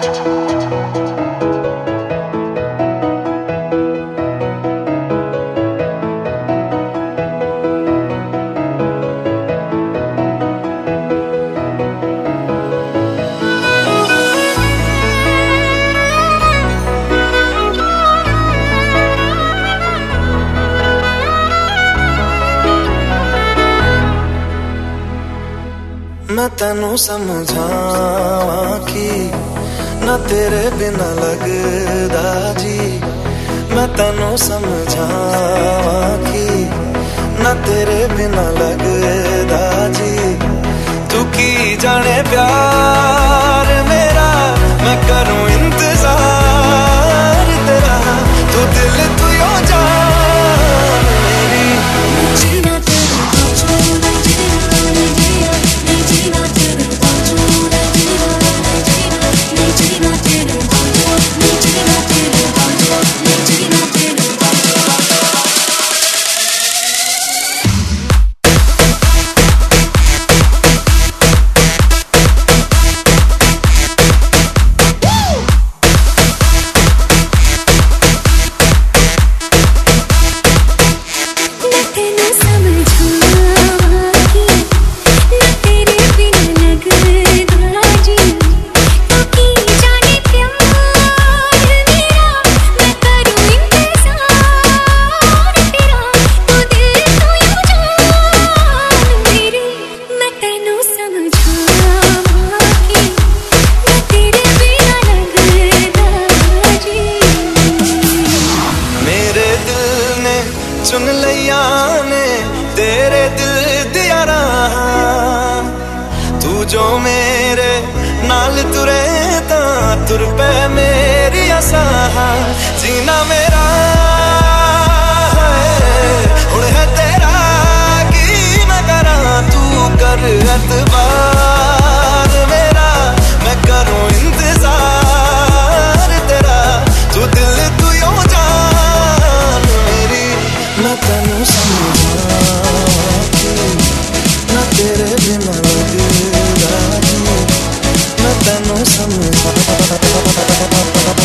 मैं तेनू समझावां कि ना तेरे बिना लगदा जी। मैं तेनू समझावां कि ना तेरे बिना लगदा जी। तू की जाने प्यार मेरा, मैं करूं इंतजार तेरा। तू दिल तू यो जान मेरी। जीना तेरे चुन लिया ने तेरे दिल दिया राह। तू जो मेरे नाल तुरे ता तुर पे मेरी आसां। जीना मेरा हुण है तेरा की मैं करा। तू कर एतबार मेरा, मैं करूं इंतजार तेरा। तू दिल तू यो जान मेरी। मैं तेनू समझावां कि ना तेरे बिना लगदा जी। मैं तेनू समझावां।